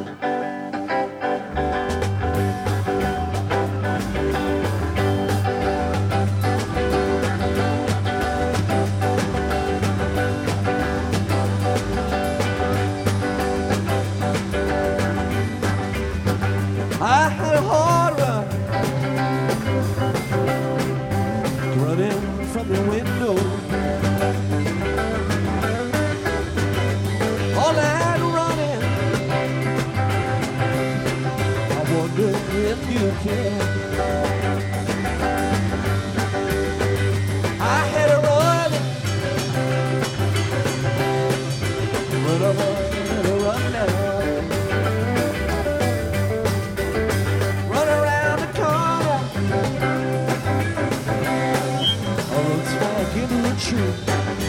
I had a hard run, running from the window. All night running, I wonder if you can. I had a run now. True.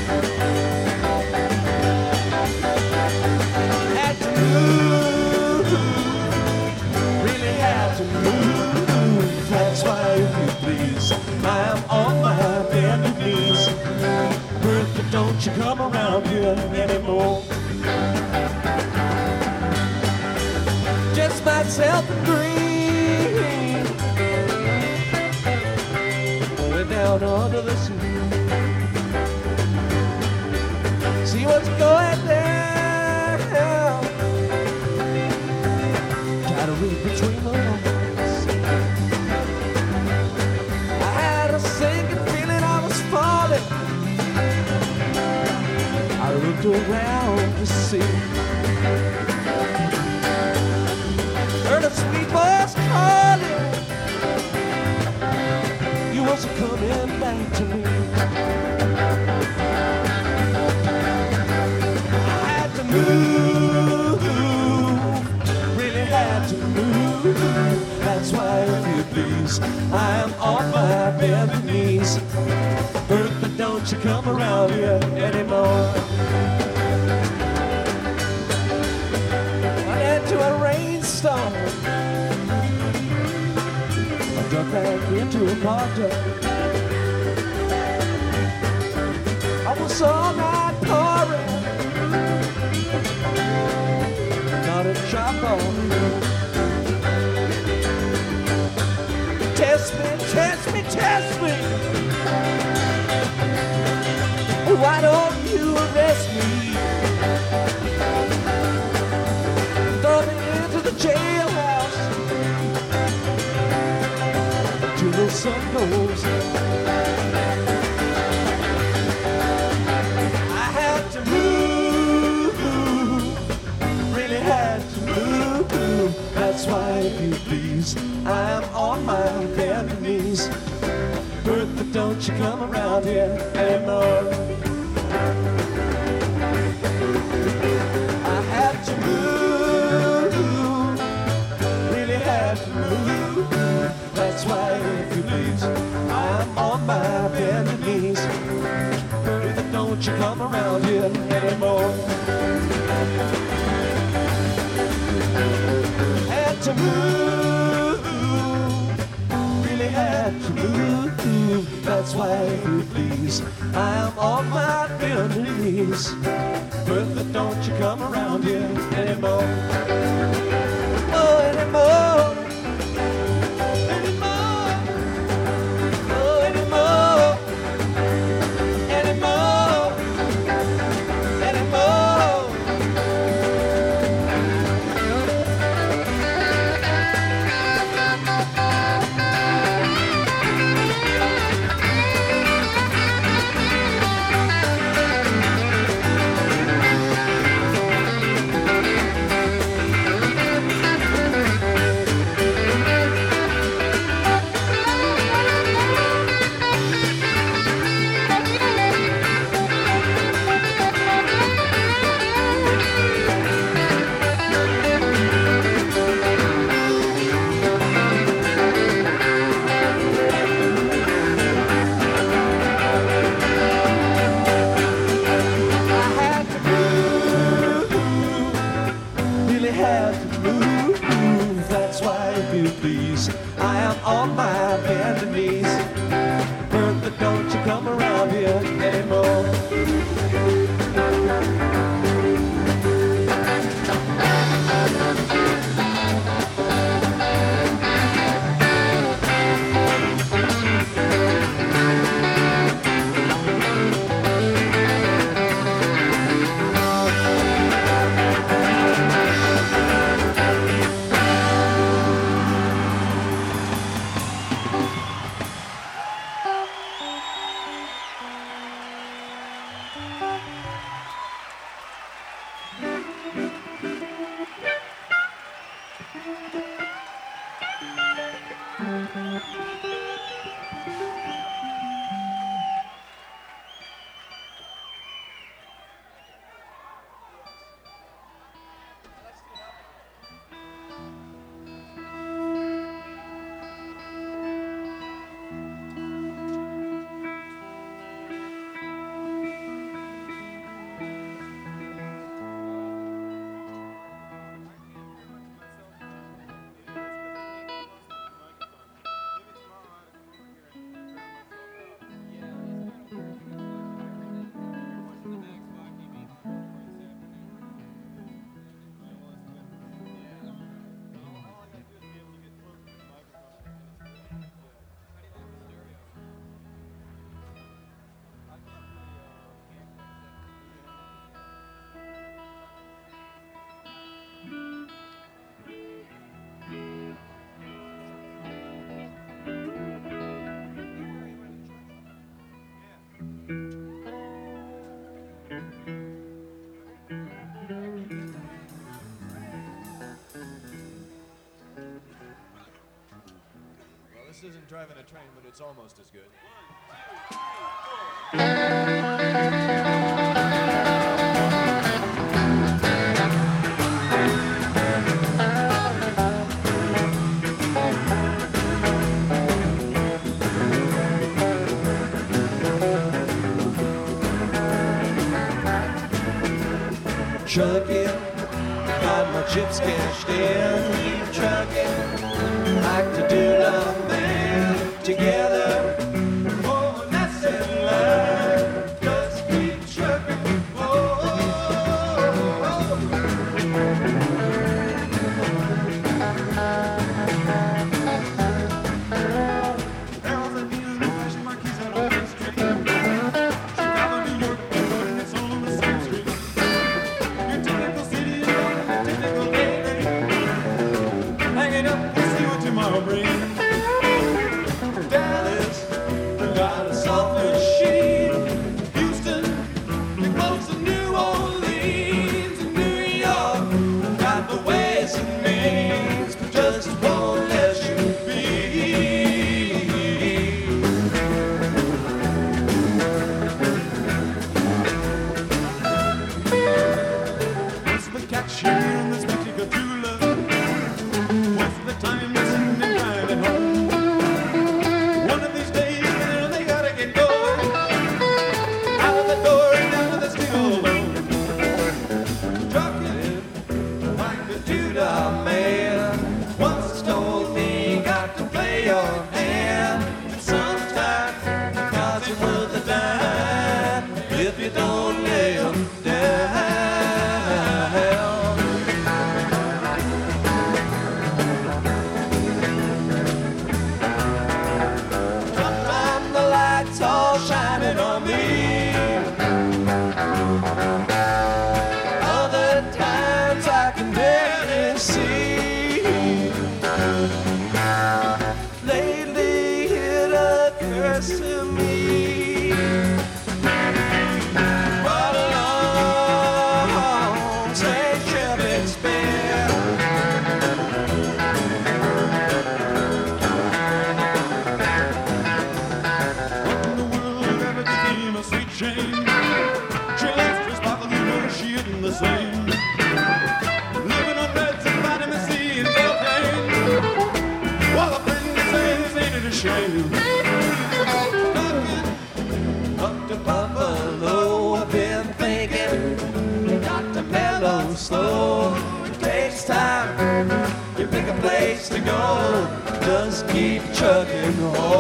Had to move, really had to move. That's why, if you please, I'm on my bended knees. Bertha, don't you come around here anymore. Just myself and green, way down under the sea. See what's going down. Try to read between the lines. I had a sinking feeling I was falling. I looked around to see. Heard a sweet voice calling. You wasn't coming back to me. Move, really had to move. That's why, if you please, I'm on my bended knees. Bertha, don't you come around here anymore. Went into a rainstorm. I ducked back into a parka. I was all night pouring. Not a drop on. Test me, test me, test me. Why don't you arrest me? Throw me into the jailhouse till the sun goes. I had to move, really had to move. That's why, if you please, I'm on my bended knees. Bertha, don't you come around here anymore. I had to move, really had to move. That's why, if you please, I'm on my bended knees. Bertha, don't you come around here anymore. Had to move, really had to move. That's why, if you please, I'm on my bended knees. Bertha, don't you come around here anymore. Oh, anymore. Anymore. Oh, anymore. Anymore. Anymore. This isn't driving a train, but it's almost as good. Trucking, got my chips cashed in. Trucking, like to do the band together. Oh, that's in line. Just keep trucking. Oh, There's a new fashion marquise out on Main Street. Chicago, New York, and it's all on the same street. Your typical city is on a typical day. Hang it up, we'll see what tomorrow brings. Dallas, got a soft machine. Houston, they're close to New Orleans. And New York, got the ways and means, but just won't let you be. Once we catch you in this Mexico true love, what's the time we're sitting and driving home? One of these days, man, they gotta get going. Out of the door and down to the steel alone. Trucking, like the Judah man, once told me, got to play your hand. And sometimes, God's worth a dime if you don't lay 'em down. Sometimes the lights all shining on me. Other times I can barely see. Lately it occurs to me, what a long straight trip it's been. What in the world ever became a sweet shame? She left her sparkle, you know she isn't the same. Living on reds and vitamin C and cocaine. While a friend is saying, ain't it a shame? Knocking up to Buffalo, I've been thinking, got to mellow slow. It takes time, you pick a place to go, just keep trucking.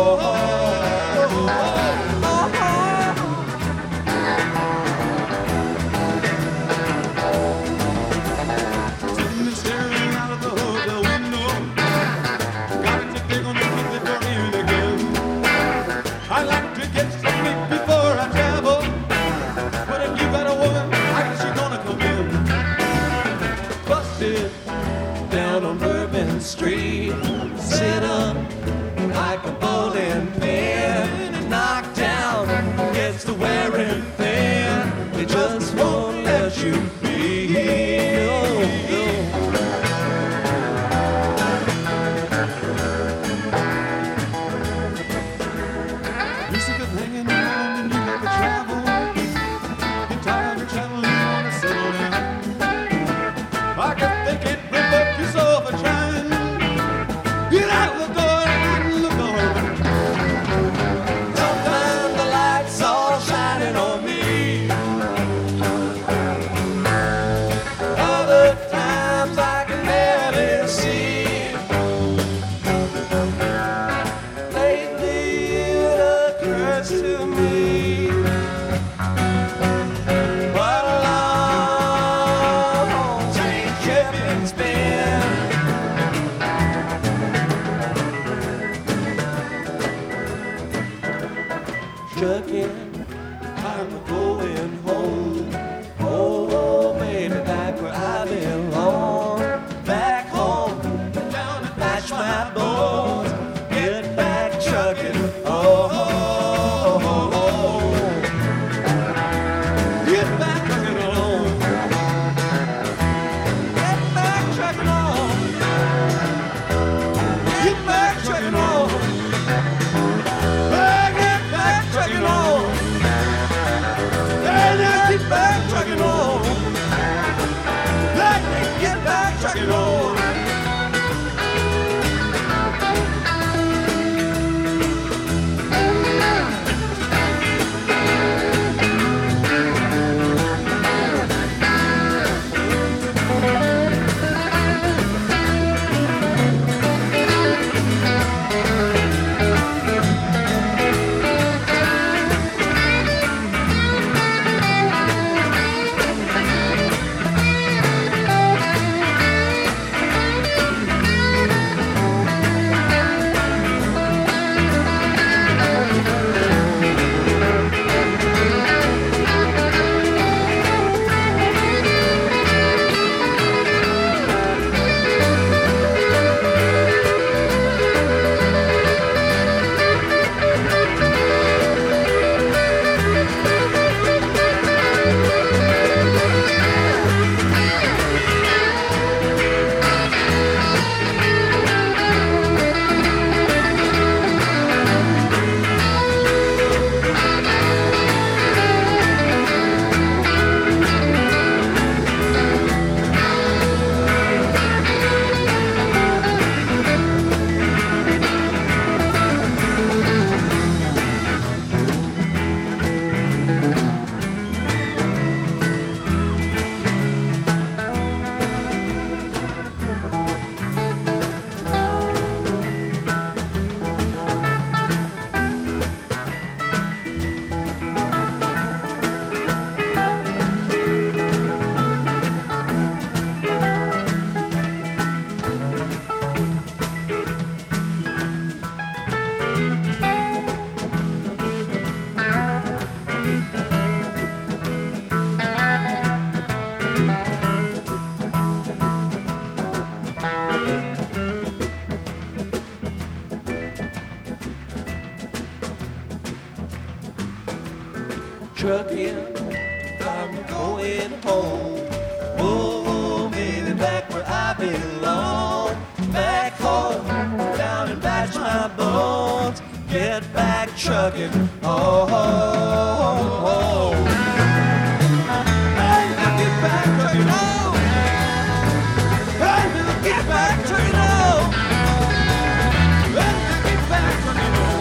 Sitting and staring out of the hotel window, got to take on the ticket for in again. I like to get some sleep before I travel, but if you got a woman, I guess you're gonna come in. Busted down on Bourbon Street, sit up like a bowling pin, and knocked down you please. You're sick of hanging around and you never travel. You're tired of traveling, you wanna settle down. I can think it, rip up yourself a trying. Get out the door and look around. Sometimes the lights all shining on me. Other times I can barely see. Lately it occurs to me what a long train trip it's been. Trucking, I'm going home. Oh, maybe back where I belong. Back home, down to patch my bones. Get back trucking. Oh, get back trucking on. Get back trucking on. Get back trucking on. Get back trucking on. Get back trucking on. Let me get back trucking on. Trucking, I'm going home. Oh, maybe back where I belong. Back home, down and patch my bones. Get back trucking. Oh, oh, oh. Hey, get back trucking. Oh, hey, get back trucking. Oh, hey, get back trucking. Oh.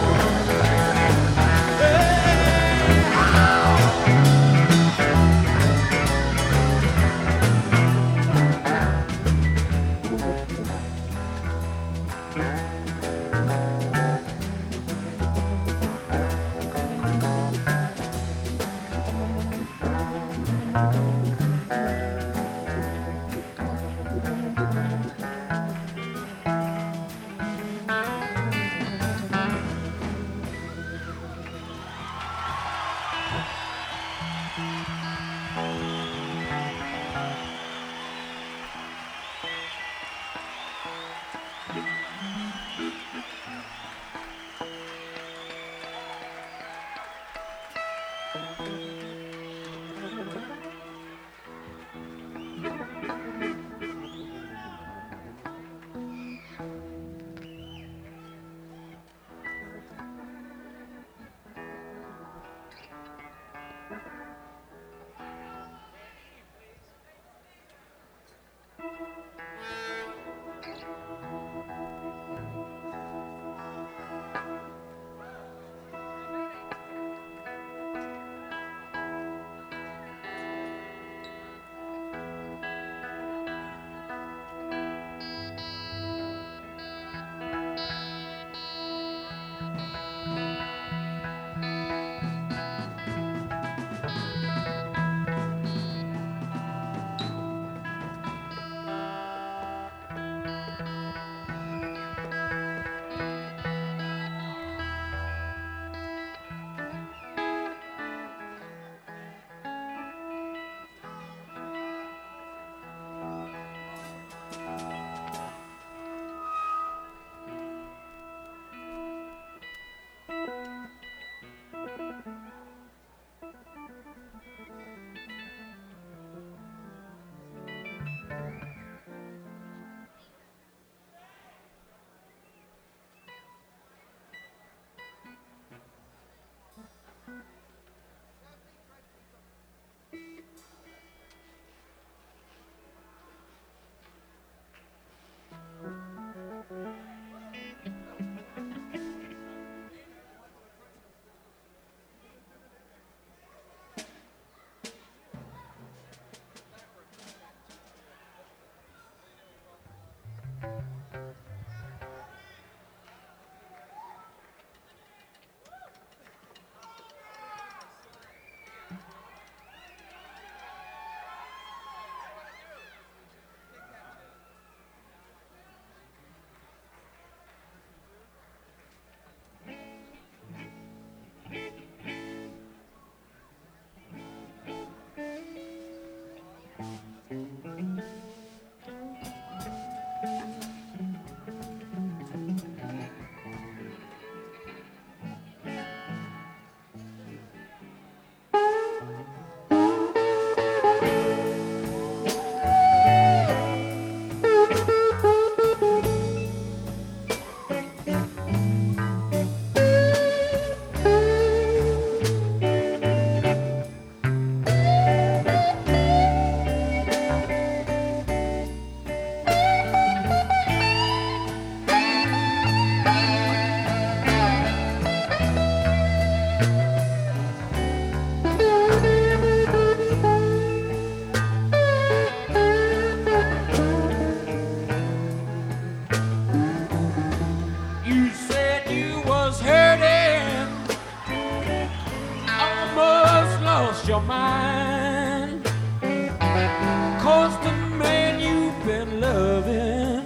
Your mind, 'cause the man you've been loving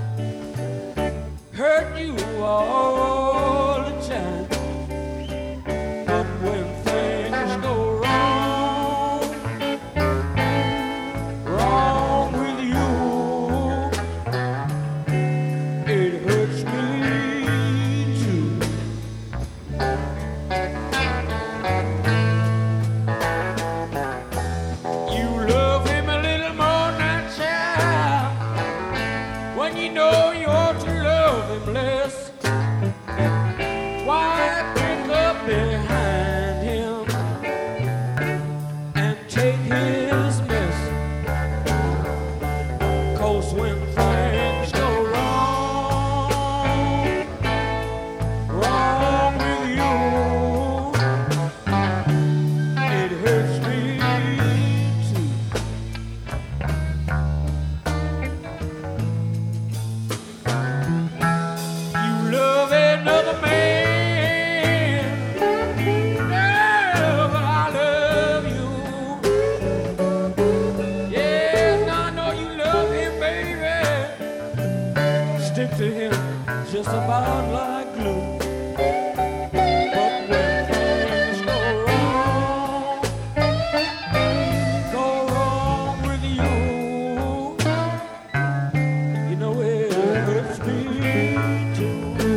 hurt you all the time. But when things go wrong, wrong with you, it hurts me too. You know you ought to love him less. Why pick up behind him and take his mess? 'Cause when things go wrong, wrong with you, it hurts me too. Another man, yeah, but I love you. Yeah, I know you love him, baby. Stick to him just about like glue. But when things go wrong with you, you know it hurts me too.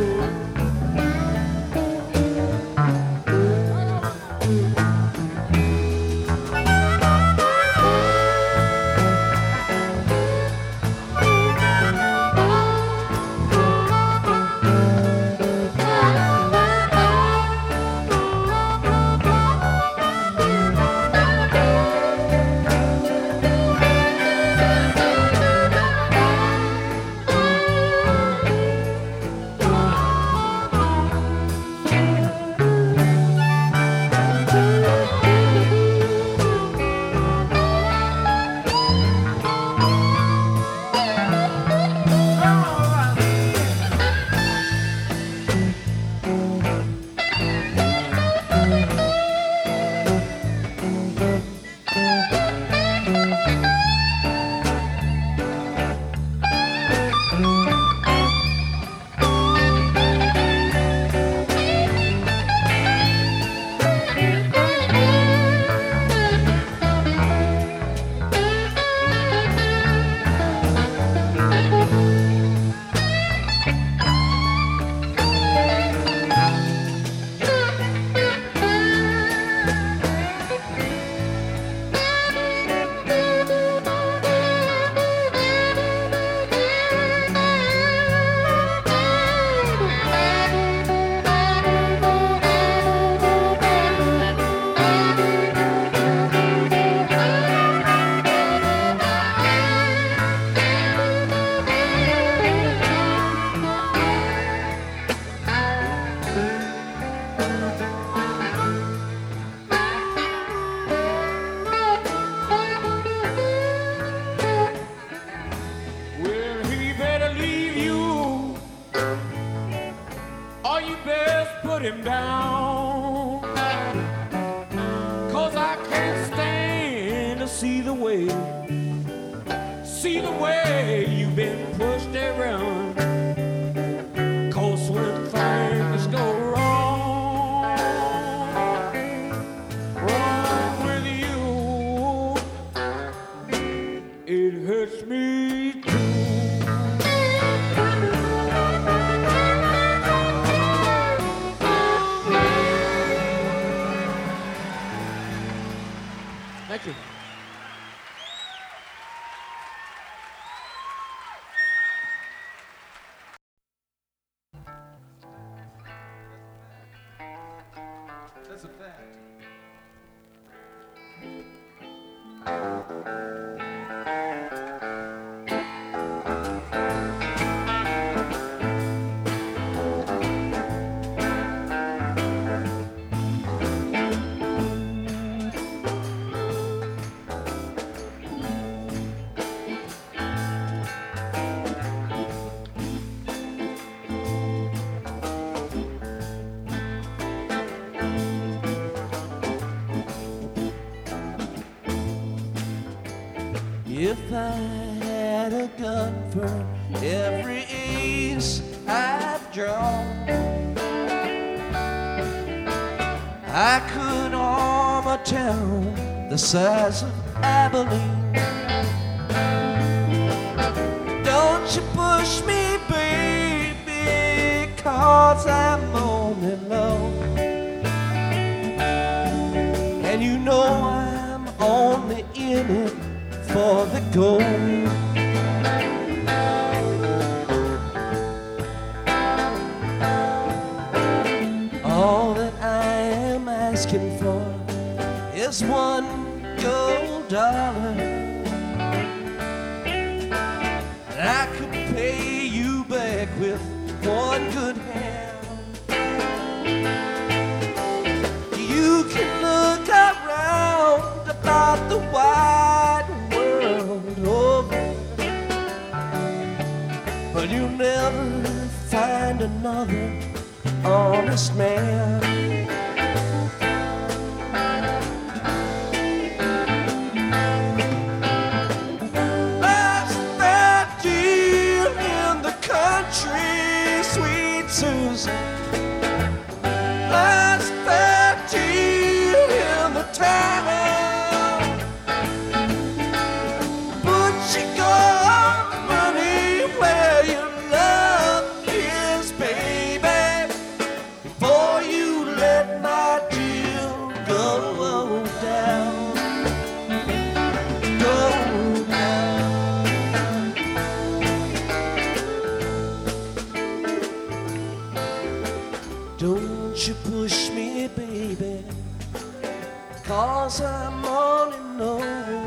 Put him down, 'cause I can't stand to see the way you've been pushed around. 'Cause when things go wrong with you, If I had a gun for every ace I've drawn, I could arm a town the size of Abilene. Don't you push me, baby, 'cause I'm only alone. And you know I'm only in it for the gold. All that I am asking for is $1 gold. And I could pay you back with one good hand. You can look around about the wide world over, but you'll never find another honest man. That's that deal in the country, sweet Susan. That's that deal in the town. Put your gold money where your love is, baby, before you let my deal go down. Go down. Don't you push me, baby, 'cause I'm only low.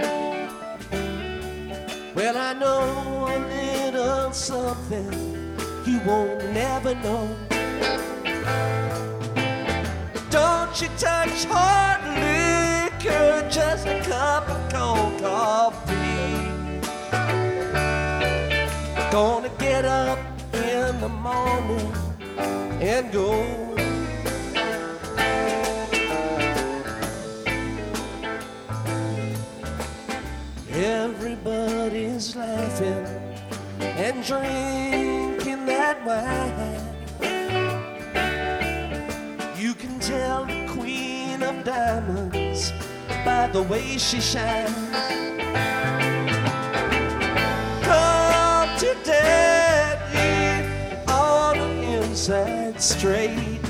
Well, I know a little something you won't never know. Don't you touch hard liquor, just a cup of cold coffee. Gonna get up in the morning and go. Everybody's laughing and drinking that wine. You can tell the queen of diamonds by the way she shines. Come to daddy on the inside straight.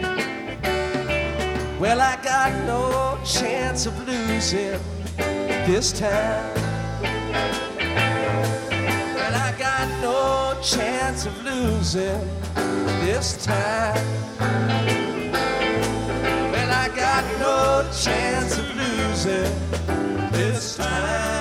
Well, I got no chance of losing this time. Well, I got no chance of losing this time. Well, I got no chance of losing this time.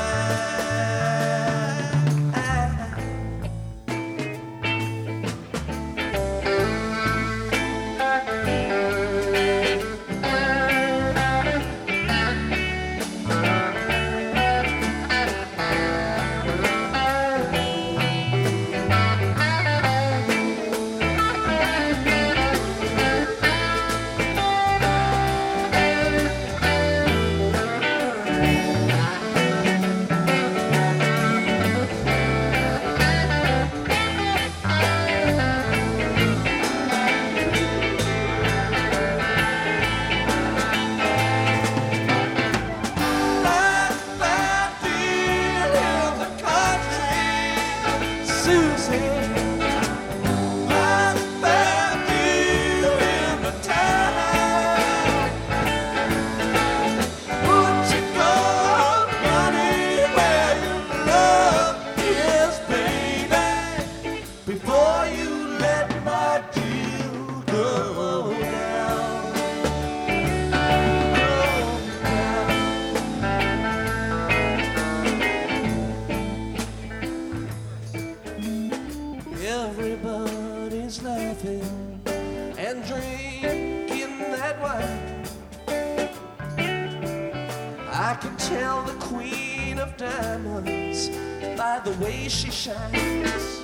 can tell the queen of diamonds by the way she shines.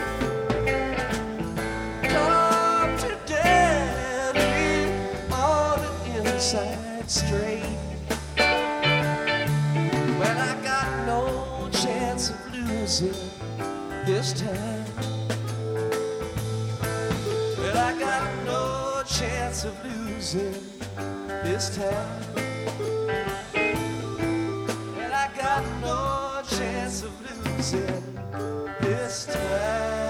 Come to daddy on an inside straight. Well, I got no chance of losing this time. Well, I got no chance of losing this time. Well, I got no chance of losing this time.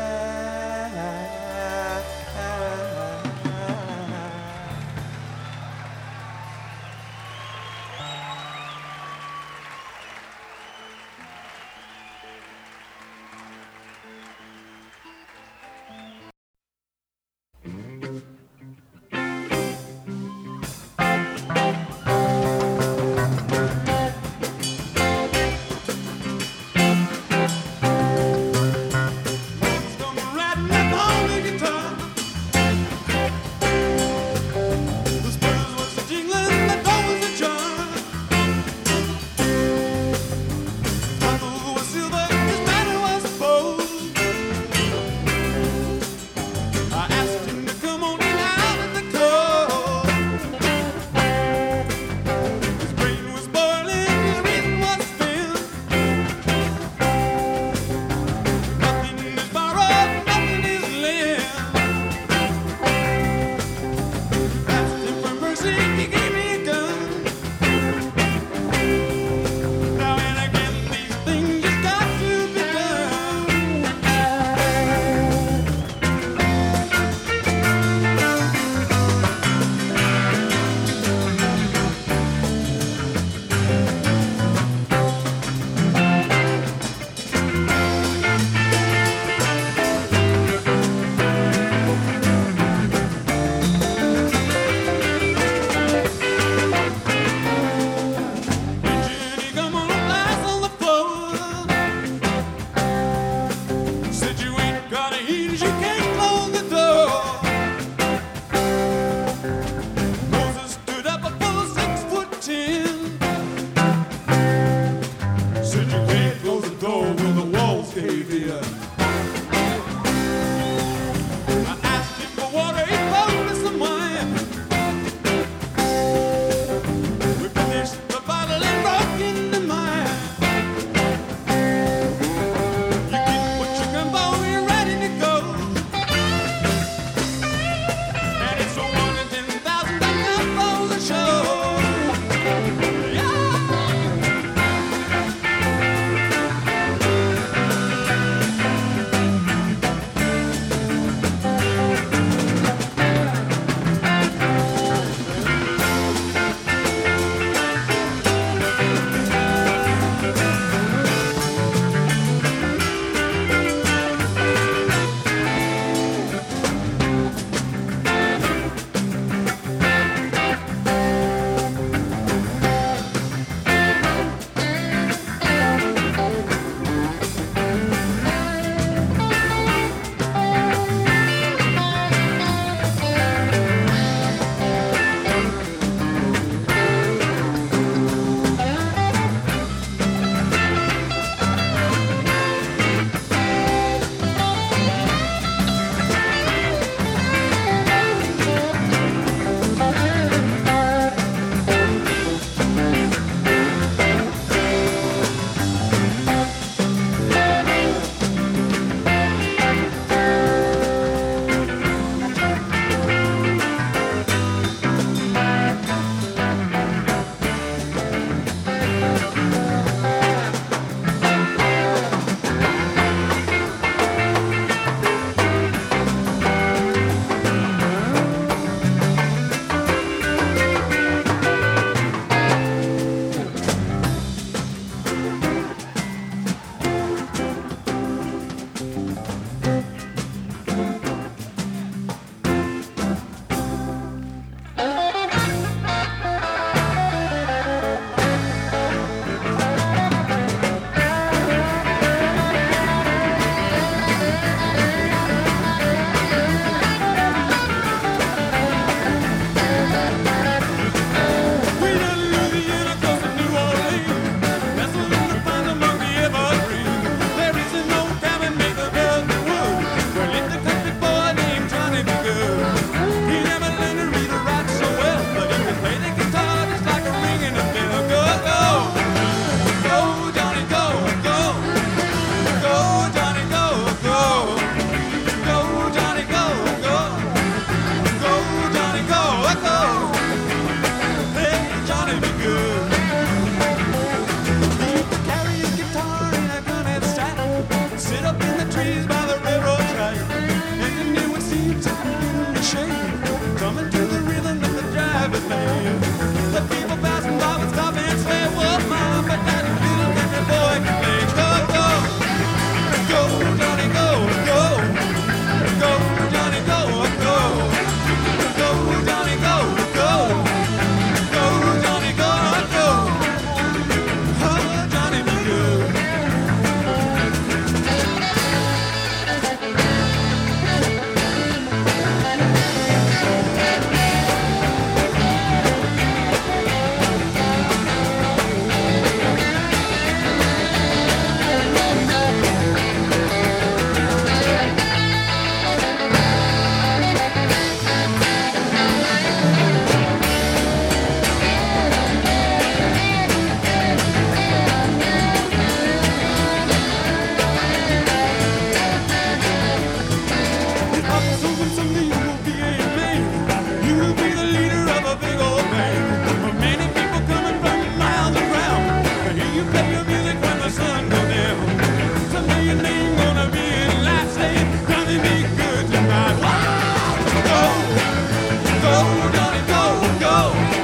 go.